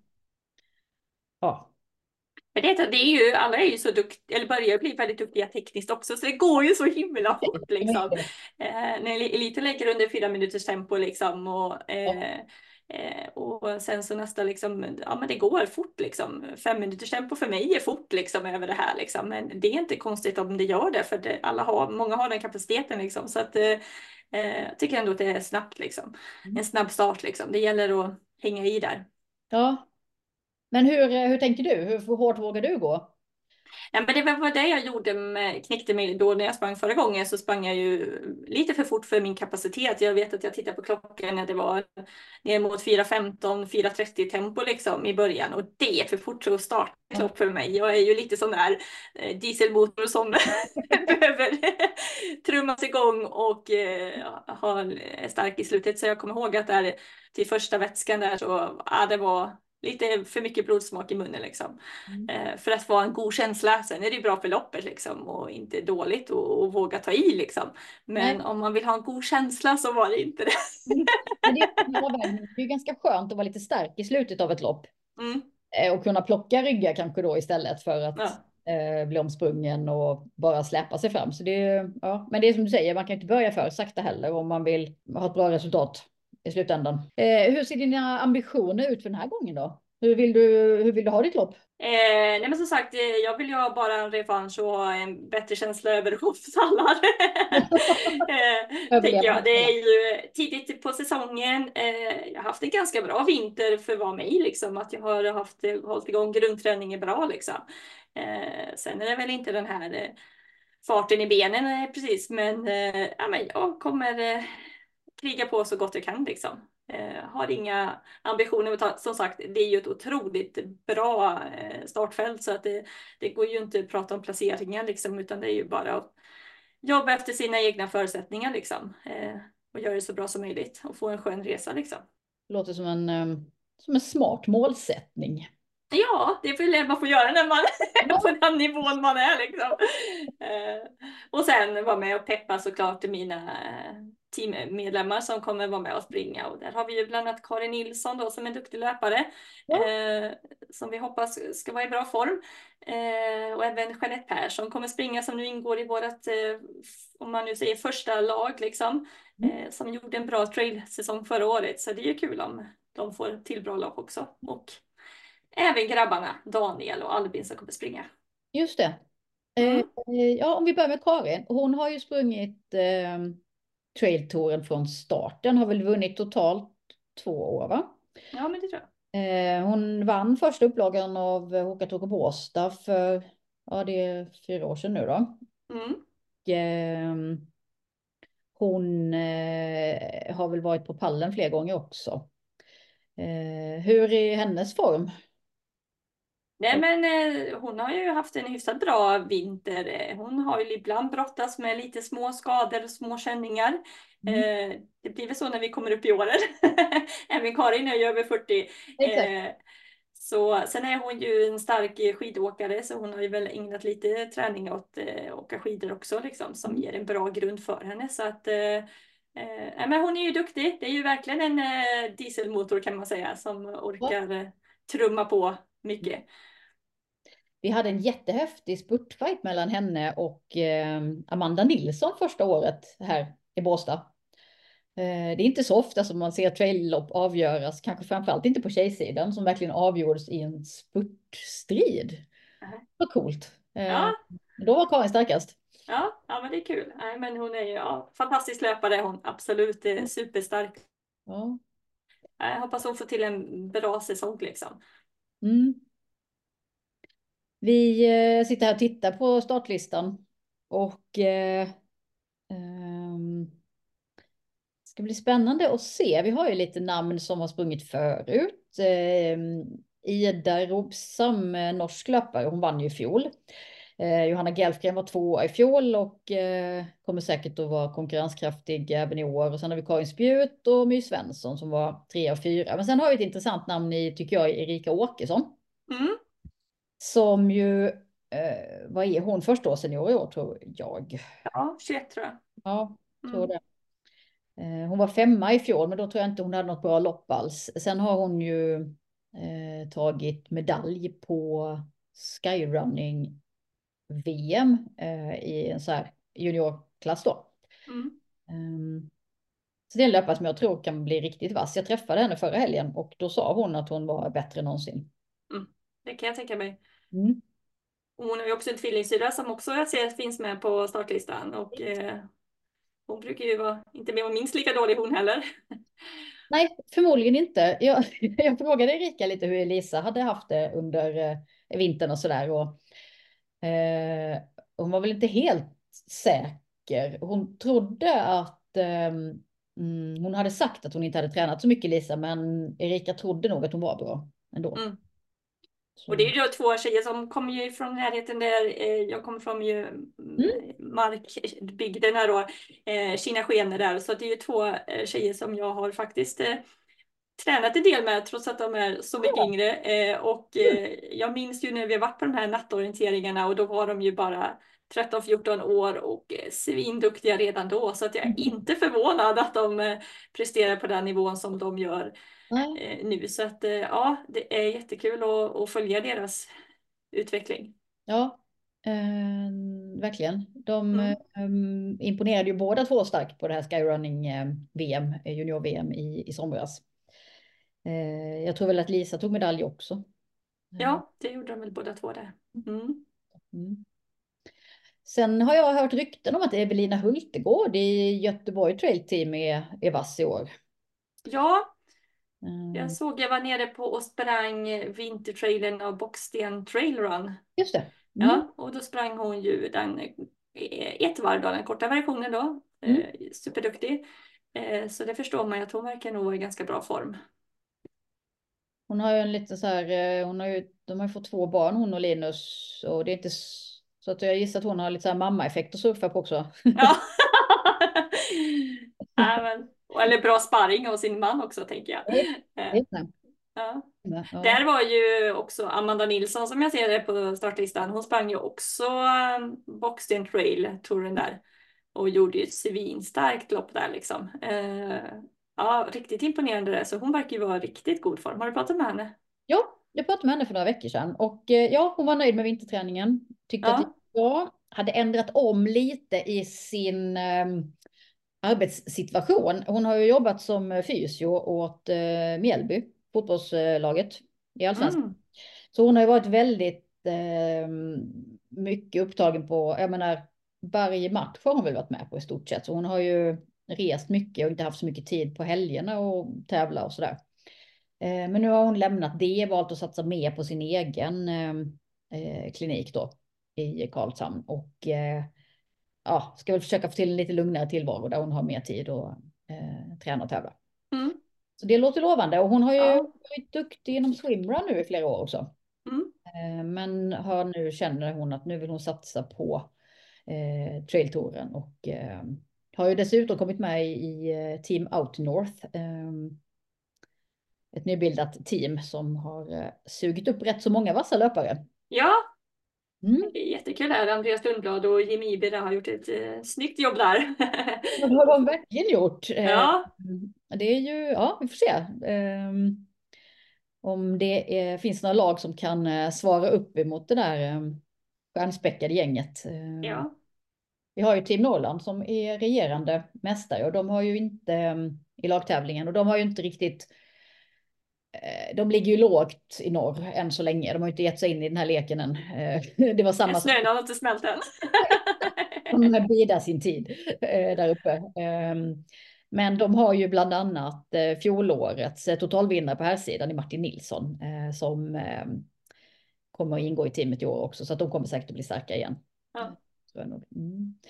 ja. Men det, det är ju, alla är ju så duktiga, eller börjar bli väldigt duktiga tekniskt också, så det går ju så himla fort liksom. Eh, när eliten lägger under fyra minuters tempo liksom och, eh, eh, och sen så nästa liksom, ja men det går fort liksom. Fem minuters tempo för mig är fort liksom över det här liksom, men det är inte konstigt om det gör det, för det, alla har, många har den kapaciteten liksom, så att eh, eh, jag tycker ändå att det är snabbt liksom. En snabb start liksom, det gäller att hänga i där. Ja, men hur, hur tänker du? Hur hårt vågar du gå? Ja, men det var det jag gjorde med, knäckte mig då när jag sprang förra gången, så sprang jag ju lite för fort för min kapacitet. Jag vet att jag tittade på klockan när det var ner mot fyra femton, fyra trettio tempo liksom i början, och det är för fort att starta ett Ja. lopp för mig. Jag är ju lite sån där eh, dieselmotor som behöver trummas igång och eh, ha är stark i slutet. Så jag kommer ihåg att där till första vätskan där så, ja, det var lite för mycket blodsmak i munnen liksom. Mm. Eh, för att få en god känsla. Sen är det bra för loppet liksom och inte dåligt och, och våga ta i liksom. Men Nej. om man vill ha en god känsla så var det inte det. Mm. Men det är, en avvägning. Det är ju ganska skönt att vara lite stark i slutet av ett lopp. Mm, Eh, Och kunna plocka ryggar kanske då istället för att ja. eh, bli omsprungen och bara släppa sig fram. Så det är, ja, men det är som du säger, man kan inte börja för sakta heller om man vill ha ett bra resultat i slutändan. Eh, hur ser dina ambitioner ut för den här gången då? Hur vill du, hur vill du ha ditt lopp? Eh, nej men som sagt, eh, jag vill ju ha bara en revansch och ha en bättre känsla över Hovsallad. eh, tänker Överleva. jag. Det är ju tidigt på säsongen. Eh, jag har haft en ganska bra vinter för att vara mig, liksom. Att jag har haft, hållit igång grundträningen bra liksom. Eh, sen är det väl inte den här eh, farten i benen eh, precis, men, eh, ja, men jag kommer eh, kriga på så gott jag kan liksom. Eh, har inga ambitioner att ta, som sagt, det är ju ett otroligt bra eh, startfält, så att det, det går ju inte att prata om placeringar liksom, utan det är ju bara att jobba efter sina egna förutsättningar liksom. Eh, och göra det så bra som möjligt och få en skön resa liksom. Låter som en, eh, som en smart målsättning. Ja, det är väl det man får göra när man är på Ja. den nivån man är liksom. Eh, och sen vara med och peppa såklart mina eh, teammedlemmar som kommer vara med och springa. Och där har vi ju bland annat Karin Nilsson då, som är en duktig löpare. Ja. Eh, som vi hoppas ska vara i bra form. Eh, och även Jeanette Persson kommer springa, som nu ingår i vårt, eh, om man nu säger första lag liksom. Mm. Eh, som gjorde en bra trail-säsong förra året. Så det är ju kul om de får till bra lag också. Och även grabbarna, Daniel och Albin, som kommer springa. Just det. Eh, Mm. ja, om vi börjar med Karin. Hon har ju sprungit eh, trailtouren från starten. Har väl vunnit totalt två år, va? Ja, men det tror jag. Eh, hon vann första upplagan av Hoka Toka Båstad för, ja det är fyra år sedan nu då. Mm. Och, eh, hon eh, har väl varit på pallen fler gånger också. Eh, hur är hennes form? Nej men eh, hon har ju haft en hyfsat bra vinter. Eh, Hon har ju ibland brottats med lite små skador och små känningar. Mm. Eh, det blir väl så när vi kommer upp i åren. Även Karin är ju över fyrtio. Exakt. Eh, så, sen är hon ju en stark skidåkare så hon har ju väl ägnat lite träning åt eh, åka skidor också liksom, som Mm. ger en bra grund för henne. Så att, eh, eh, men hon är ju duktig. Det är ju verkligen en eh, dieselmotor kan man säga som Ja. orkar eh, trumma på mycket. Vi hade en jättehäftig spurtfight mellan henne och eh, Amanda Nilsson första året här i Båstad. Eh, det är inte så ofta som man ser traillopp avgöras, kanske framförallt inte på tjejsidan, som verkligen avgjordes i en spurtstrid. Vad coolt. Eh, Ja, då var Karin starkast. ja, ja, men det är kul. Nej, men hon är ju ja, fantastisk löpare är hon. Absolut, eh, superstark. Ja. Jag hoppas hon får till en bra säsong liksom. Mm. Vi eh, sitter här och tittar på startlistan och eh, ehm, ska bli spännande att se. Vi har ju lite namn som har sprungit förut. Eh, Ida Robsam, eh, norsk löpare, hon vann ju i fjol. Eh, Johanna Gelfgren var tvåa i fjol och eh, kommer säkert att vara konkurrenskraftig även i år. Och sen har vi Karin Spjut och My Svensson som var tre och fyra. Men sen har vi ett intressant namn i, tycker jag, Erika Åkesson. Mm. Som ju, eh, vad är hon, första år senior i år tror jag. Ja, tjugoett tror jag. Ja, tror Mm. det. Eh, Hon var femma i fjol, men då tror jag inte hon hade något bra lopp alls. Sen har hon ju eh, tagit medalj på skyrunning V M eh, i en så här juniorklass då. Mm. Um, så det är en löpare som jag tror kan bli riktigt vass. Jag träffade henne förra helgen och då sa hon att hon var bättre än någonsin. Mm. Det kan jag tänka mig. Mm. Och hon har ju också en tvillingsyrra som också jag ser finns med på startlistan. Och eh, hon brukar ju vara, inte vara minst lika dålig hon heller. Nej, förmodligen inte. Jag, jag frågade Erika lite hur Elisa hade haft det under eh, vintern och sådär. Eh, hon var väl inte helt säker. Hon trodde att eh, mm, hon hade sagt att hon inte hade tränat så mycket Lisa, men Erika trodde nog att hon var bra ändå. Mm. Och det är Så. ju då två tjejer som kommer ju från närheten där eh, jag kommer från ju Mm. mm, markbygden här då, eh, Kina skener där. Så det är ju två eh, tjejer som jag har faktiskt eh, tränat en del med trots att de är så mycket Ja. yngre. Eh, och Mm. eh, jag minns ju när vi har varit på de här nattorienteringarna och då var de ju bara tretton fjorton år och eh, svinduktiga redan då. Så att jag är inte förvånad att de eh, presterar på den nivån som de gör Nej. eh, nu. Så att eh, ja, det är jättekul att, att följa deras utveckling. Ja, eh, verkligen. De eh, Mm. imponerade ju båda två starkt på det här skyrunning eh, V M, eh, junior-V M i, i somras. Eh, jag tror väl att Lisa tog medalj också. Eh, Ja, det gjorde de väl båda två där. Mm. mm. Sen har jag hört rykten om att Evelina Hultegård i Göteborg Trail Team är, är vass i år. Ja, jag Mm. såg jag var nere på och sprang vintertrailen av Bocksten Trail Run. Just det. Mm. Ja, och då sprang hon ju den eh, ett varv då, den korta versionen då. Mm. Eh, superduktig. Eh, så det förstår man ju att hon verkar nog vara i ganska bra form. Hon har ju en liten så här, eh, hon har ju, de har ju fått två barn hon och Linus. Och det är inte s- så att jag gissar att hon har lite så här mamma-effekt att surfa på också. Ja. Ja, men, eller bra sparring av sin man också tänker jag. Det är Eh, det. Är Ja. det. Ja. Där var ju också Amanda Nilsson som jag ser det på startlistan. Hon sprang ju också um, Bocksten Trail-touren där. Och gjorde ju ett svinstarkt lopp där liksom. Eh, ja, riktigt imponerande det. Så hon verkar ju vara i riktigt god form. Har du pratat med henne? Ja, jag pratade med henne för några veckor sedan och eh, ja, hon var nöjd med vinterträningen. Tyckte att det Ja. var bra. Hade ändrat om lite i sin eh, arbetssituation. Hon har ju jobbat som fysio åt eh, Mjällby, fotbollslaget i Allsvenskan. Mm. Så hon har ju varit väldigt eh, mycket upptagen på, jag menar, varje match har hon väl varit med på i stort sett. Så hon har ju rest mycket och inte haft så mycket tid på helgerna och tävla och sådär. Eh, men nu har hon lämnat det, valt att satsa mer på sin egen eh, eh, klinik då i Karlshamn. Och eh, ja, ska väl försöka få till en lite lugnare tillvaro där hon har mer tid att eh, träna och tävla. Mm. Så det låter lovande och hon har ju Ja. varit duktig inom swimrun nu i flera år också. Mm. Eh, men har nu, känner hon att nu vill hon satsa på eh, trailtouren och eh, har ju dessutom kommit med i, i eh, Team Out North. Eh, ett nybildat team som har eh, sugit upp rätt så många vassa löpare. Ja, Mm. det är jättekul här. Andreas Lundblad och Jimmy Iber har gjort ett eh, snyggt jobb där. Det har de verkligen gjort. Eh, Ja, det är ju, ja, vi får se. Eh, om det är, finns några lag som kan eh, svara upp emot det där eh, stjärnspäckade gänget. Eh, ja. vi har ju Team Norrland som är regerande mästare och de har ju inte eh, i lagtävlingen och de har ju inte riktigt eh, de ligger ju lågt i norr än så länge. De har ju inte gett sig in i den här leken än. Eh, det var samma sak. Snön har inte smält än. De bidar sin tid eh, där uppe. Eh, men de har ju bland annat eh, fjolårets eh, totalvinnare på här sidan i Martin Nilsson eh, som eh, kommer att ingå i teamet i år också. Så att de kommer säkert att bli starka igen. Ja, Så är det nog. Mm.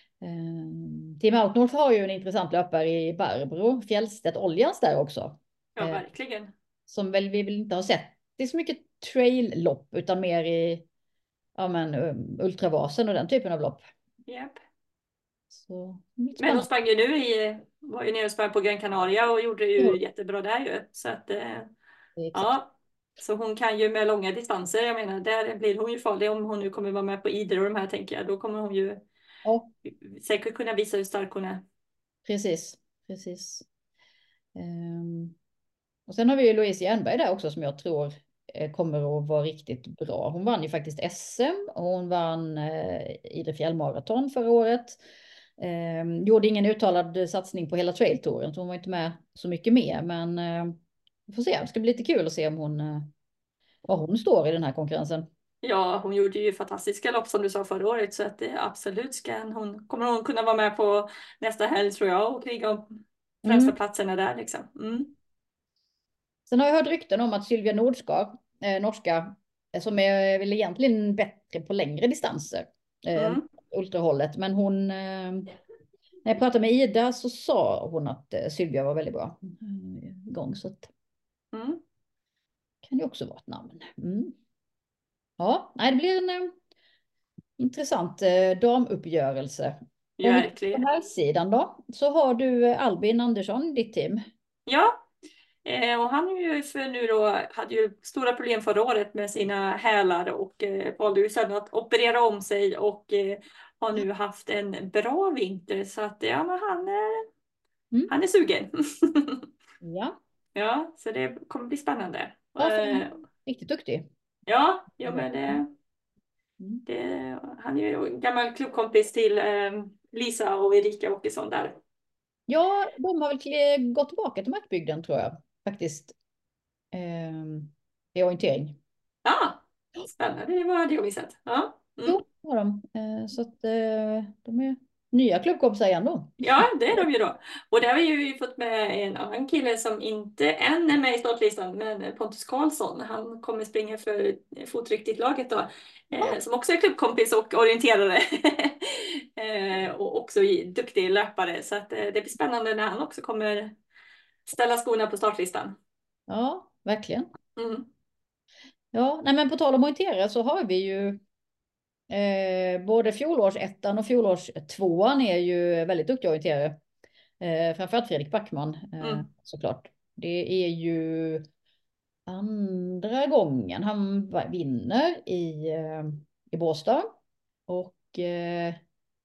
Eh, Team Outnorth har ju en intressant löpare i Barbro, Fjällstedt Oljans där också. ja, Eh, verkligen. som väl vi vill inte ha sett. Det är så mycket trail-lopp utan mer i ja, men, um, Ultravasen och den typen av lopp. Japp. Så lite Men hon spännande. sprang ju nu i, var ju nere och sprang på Gran Canaria och gjorde ju jättebra där ju. Så att, eh, Exakt. ja. Så hon kan ju med långa distanser, jag menar, där blir hon ju farlig om hon nu kommer vara med på Idre och de här tänker jag. Då kommer hon ju Ja, säkert kunna visa hur stark hon är. precis. Precis. Um, och sen har vi ju Louise Jernberg där också som jag tror eh, kommer att vara riktigt bra. Hon vann ju faktiskt S M och hon vann eh, Idre fjällmaraton förra året. Um, gjorde ingen uttalad satsning på hela trailtouren så hon var inte med så mycket mer. Men uh, vi får se. Det ska bli lite kul att se om hon, uh, var hon står i den här konkurrensen. Ja, hon gjorde ju fantastiska lopp som du sa förra året så att det absolut ska hon, kommer hon kunna vara med på nästa helg tror jag och kriga om främsta Mm. platserna där liksom. Mm. Sen har jag hört rykten om att Sylvia Nordskar, eh, norska, eh, som är väl egentligen bättre på längre distanser, eh, Mm. ultrahållet. Men hon, eh, när jag pratade med Ida så sa hon att eh, Sylvia var väldigt bra mm, igång. Så att, Mm. kan ju också vara ett namn. Mm. Ja, nej, det blir en eh, intressant eh, damuppgörelse. Om vi tar på Verkligen. här sidan då, så har du eh, Albin Andersson, ditt team. Ja, eh, och han är ju för nu då, hade ju stora problem förra året med sina hälar och eh, valde ju sedan att operera om sig och eh, har nu haft en bra vinter så att ja, men han är, Mm. han är sugen. Ja, Ja, så det kommer bli spännande. ja, för han Eh, är riktigt duktig. ja, ja, men det, Mm. det, han är ju en gammal klubbkompis till eh, Lisa och Erika Åkesson där. Ja, de har väl kli- gått tillbaka till Markbygden tror jag faktiskt. Ehm, I orientering. Ja, spännande, det var det jag missat. Ja. Mm. Jo, det har de. Eh, så att eh, de är nya klubbkompisar igen då. Ja, det är de ju då. Och där har vi ju fått med en annan kille som inte än är med i startlistan, men Pontus Karlsson. Han kommer springa för Fotryktigt-laget då, Ja, eh, som också är klubbkompis och orienterare. eh, och också duktig löpare. Så att, eh, det blir spännande när han också kommer ställa skorna på startlistan. ja, verkligen. Mm. Ja, nej, men på tal om orienterare så har vi ju eh, både fjolårsettan och fjolårstvåan är ju väldigt duktiga orienterare. Eh, framförallt Fredrik Backman eh, Mm. såklart. Det är ju andra gången han va- vinner i, eh, i Båstad. Och eh,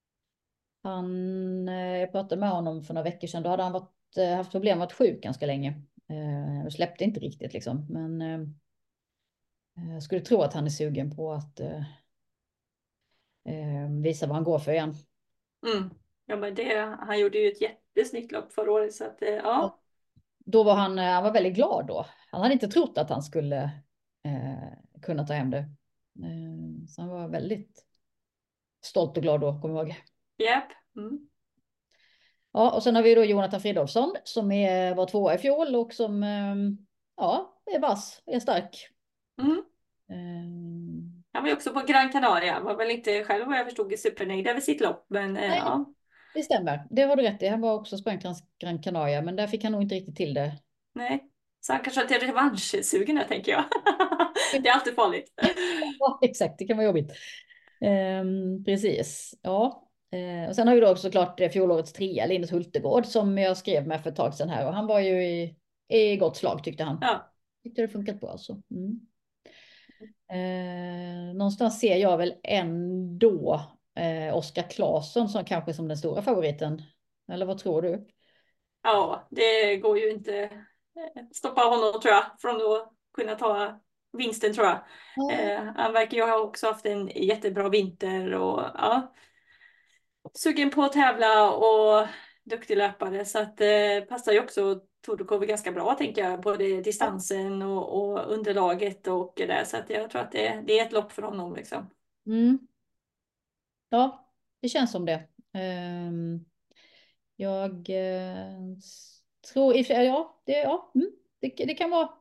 han, eh, jag pratade med honom för några veckor sedan. Då hade han varit, eh, haft problem med att vara sjuk ganska länge. Eh, och släppte inte riktigt liksom. Men eh, jag skulle tro att han är sugen på att eh, eh, visa vad han går för igen. Mm. Ja, men det, han gjorde ju ett jättesnyggt lopp förra året. Så att, eh, Och ja. då var han, eh, han var väldigt glad då. Han hade inte trott att han skulle eh, kunna ta hem det. Eh, så han var väldigt stolt och glad då, kommer jag ihåg. Japp. Mm. Ja, och sen har vi då Jonathan Fridolfsson som är, var tvåa i fjol och som eh, ja, är vass, är stark. Mm. Eh, Han var ju också på Gran Canaria. Var väl inte själv vad jag förstod supernöjd över sitt lopp. Men eh, nej, ja. det stämmer. Det har du rätt i. Han var också sprang Gran Gran Canaria, men där fick han nog inte riktigt till det. Nej. Så han kanske är lite revanschsugen här, tänker jag. Det är alltid farligt. Ja, exakt, det kan vara jobbigt. Ehm, precis, ja. Eh, och sen har vi då också såklart eh, fjolårets trea, Linus Hultegård, som jag skrev med för ett tag sedan här. Och han var ju i, i gott slag tyckte han. Ja. Tyckte det funkat bra alltså. Mm. Eh, någonstans ser jag väl ändå eh, Oskar Claesson som kanske som den stora favoriten. Eller vad tror du? Ja, det går ju inte eh, stoppa honom, tror jag, från att kunna ta vinsten, tror jag. Ja. Eh, han verkar ju ha också haft en jättebra vinter och ja, sugen på att tävla och duktig löpare. Så att det eh, passar ju också Torekov ganska bra, tänker jag. Både distansen och, och underlaget och det. Så att jag tror att det, det är ett lopp för honom liksom. Mm. Ja, det känns som det. Ehm, jag eh, s- tror, i och för sig- ja, det, ja, mm, det, det kan vara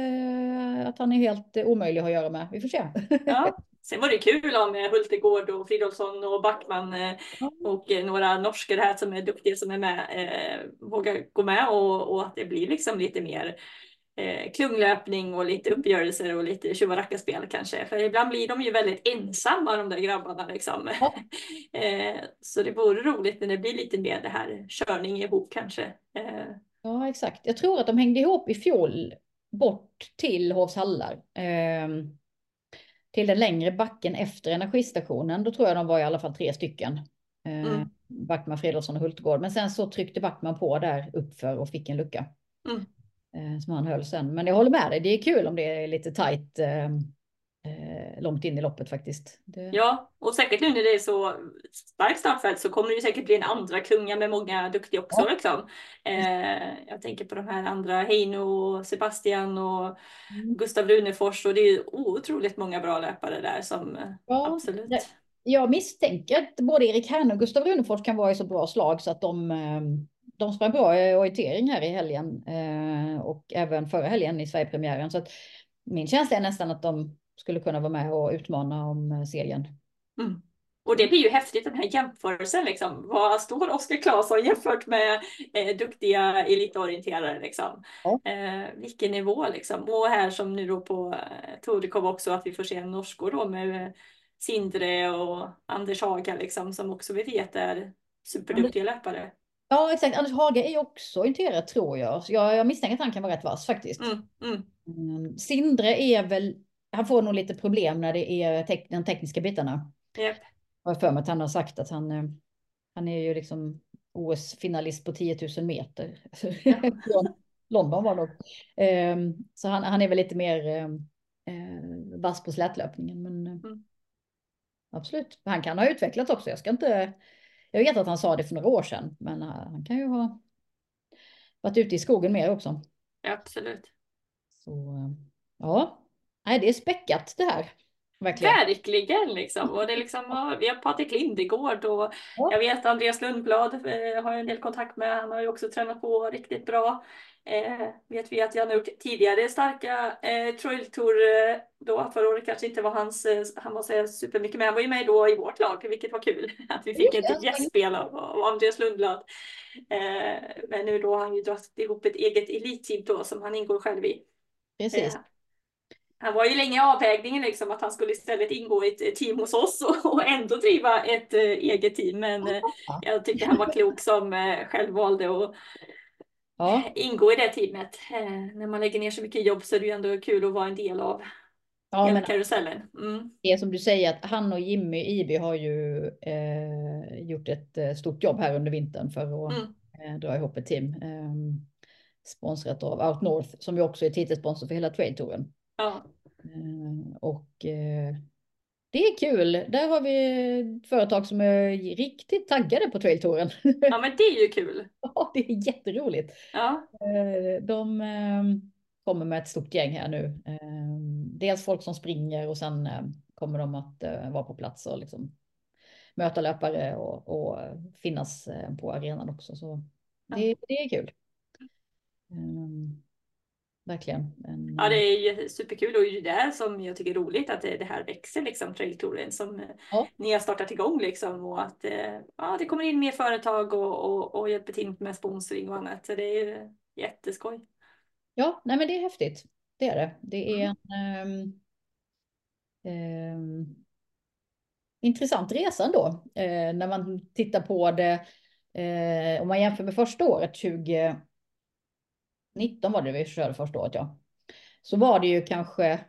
eh, att han är helt eh, omöjlig att ha att göra med. Vi får se. Ja. Sen var det kul om eh, Hultegård och Fridolfsson och Backman eh, Ja, och eh, några norskor här som är duktiga som är med, eh, vågar gå med och, och att det blir liksom lite mer eh, klunglöpning och lite uppgörelser och lite tjuvarackarspel kanske. För ibland blir de ju väldigt ensamma, de där grabbarna liksom. ja, eh, så det vore roligt när det blir lite mer det här körning ihop kanske. Eh, ja, exakt. Jag tror att de hängde ihop i fjol bort till Hovshallar. Ehm, till den längre backen efter energistationen. Då tror jag de var i alla fall tre stycken. Eh, mm, Backman, Fredolfsson och Hultgård. Men sen så tryckte Backman på där uppför och fick en lucka. mm. Eh, som han höll sen. Men jag håller med dig, det är kul om det är lite tajt eh, eh, långt in i loppet faktiskt. Det... Ja, och säkert nu när det är så starkt startfält så kommer det ju säkert bli en andra klunga med många duktiga också. Ja. Liksom. Eh, jag tänker på de här andra, Heino, Sebastian och Mm. Gustav Runefors, och det är ju otroligt många bra löpare där som eh, Ja, det- absolut. jag misstänker att både Erik Herne och Gustav Runefors kan vara i så bra slag så att de, eh, de sprang bra i orientering här i helgen eh, och även förra helgen i Sverigepremiären. Så att min känsla är nästan att de skulle kunna vara med och utmana om eh, serien. Mm. Och det blir ju häftigt, den här jämförelsen. Liksom. Vad står Oskar Claesson jämfört med eh, duktiga elitorienterare? Liksom. Ja. Eh, vilken nivå liksom. Och här som nu då på eh, Torekov också, att vi får se en norskor då med eh, Sindre och Anders Haga liksom, som också vi vet är Anders, superduktiga löpare. ja, exakt. Anders Haga är ju också orienterad tror jag. Så jag, jag misstänker att han kan vara rätt vass faktiskt. Mm, mm, Mm. Sindre är väl, han får nog lite problem när det är tek, de tekniska bitarna. yep. Jag har för mig att han har sagt att han, eh, han är ju liksom O S-finalist på tio tusen meter. Ja. Från London var det nog. Ehm, Så han, han är väl lite mer eh, eh, vass på slätlöpningen. Men eh, Mm. absolut, han kan ha utvecklats också. Jag ska inte, jag vet att han sa det för några år sedan. Men eh, han kan ju ha varit ute i skogen mer också. Ja, absolut. Så eh, ja, nej, det är späckat det här. Verkligen. Verkligen liksom. Och det är liksom, ja, vi har Patrik Lindegård och Ja. jag vet Andreas Lundblad eh, har jag en del kontakt med. Han har ju också tränat på riktigt bra. Eh, vet vi att jag har gjort tidigare starka eh, Trail Tour eh, då. Förra året kanske inte var hans, eh, han var så supermycket, men han var ju med då i vårt lag, vilket var kul. Att vi fick Just det, ett gästspel av, av Andreas Lundblad. Eh, men nu då har han ju dragit ihop ett eget elitteam då som han ingår själv i. precis. Eh, Han var ju länge i avvägningen liksom, att han skulle istället ingå i ett team hos oss och, och ändå driva ett eh, eget team. Men eh, Ja. jag tyckte han var klok som eh, själv valde att Ja. ingå i det teamet. Eh, när man lägger ner så mycket jobb så är det ju ändå kul att vara en del av Ja, hela men karusellen. Mm. det är som du säger att han och Jimmy Iby har ju eh, gjort ett eh, stort jobb här under vintern för att Mm. eh, dra ihop ett team. Eh, sponsrat av Out North som ju också är titelsponsor för hela Trade Touren. Ja. Eh, och eh, det är kul. Där har vi ett företag som är riktigt taggade på Trail Touren. ja, men det är ju kul. Ja, det är jätteroligt. Ja. Eh, De eh, kommer med ett stort gäng här nu. Eh, Dels folk som springer och sen eh, kommer de att eh, vara på plats och liksom möta löpare och, och finnas eh, på arenan också. Så Ja. det, det är kul. Eh, Verkligen. En, Ja, det eh, är ju superkul och det är det som jag tycker är roligt, att det, det här växer liksom, trailtouren som eh, ja. ni har startat igång liksom, och att eh, ja, det kommer in mer företag och, och, och hjälper till med sponsring och annat. Så det är ju jätteskoj. Ja, nej men det är häftigt. Det är det. Det är Mm. en ehm, ehm, intressant resa ändå. Eh, när man tittar på det, eh, om man jämför med första året, tjugonitton var det vi körde första året, ja. Så var det ju kanske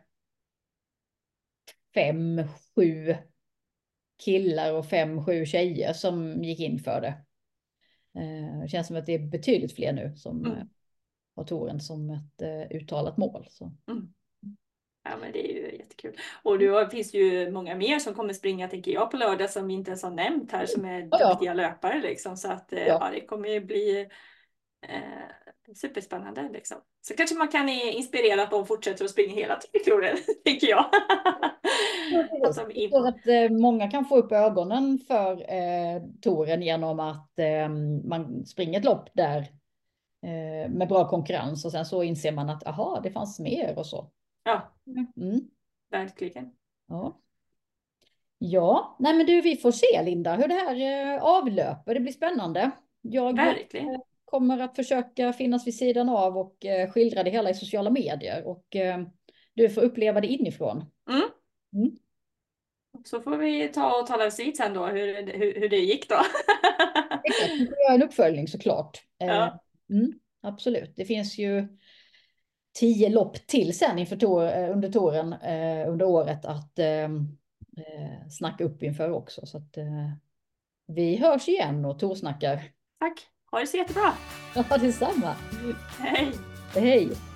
fem, sju killar och fem, sju tjejer som gick in för det. Eh, det känns som att det är betydligt fler nu som eh, Mm. har touren som ett eh, uttalat mål. Så. Mm. Ja, men det är ju jättekul. Och det finns ju många mer som kommer springa, tänker jag, på lördag som vi inte ens har nämnt här, som är Ja, duktiga ja. löpare liksom. Så att eh, Ja. ja, det kommer ju bli eh, superspännande liksom. Så kanske man kan eh, inspirera att de fortsätter att springa hela touren, tänker jag. Att de Jag in... tror att eh, många kan få upp ögonen för eh, touren genom att eh, man springer ett lopp där eh, med bra konkurrens och sen så inser man att aha, det fanns mer och så. Ja, Mm. verkligen. Ja. Ja, nej men du, vi får se Linda hur det här eh, avlöper. Det blir spännande. Jag eh, Verkligen. kommer att försöka finnas vid sidan av och eh, skildra det hela i sociala medier och eh, du får uppleva det inifrån. Mm. Mm. Så får vi ta och tala vid sen då, hur, hur, hur det gick då. Exakt, vi får göra en uppföljning såklart. Eh, Ja, mm, absolut, det finns ju tio lopp till sen inför tor, eh, under touren eh, under året att eh, eh, snacka upp inför också. Så att eh, vi hörs igen och torsnackar. tack. Ha det så jättebra. Ja, detsamma. Hej. Hej.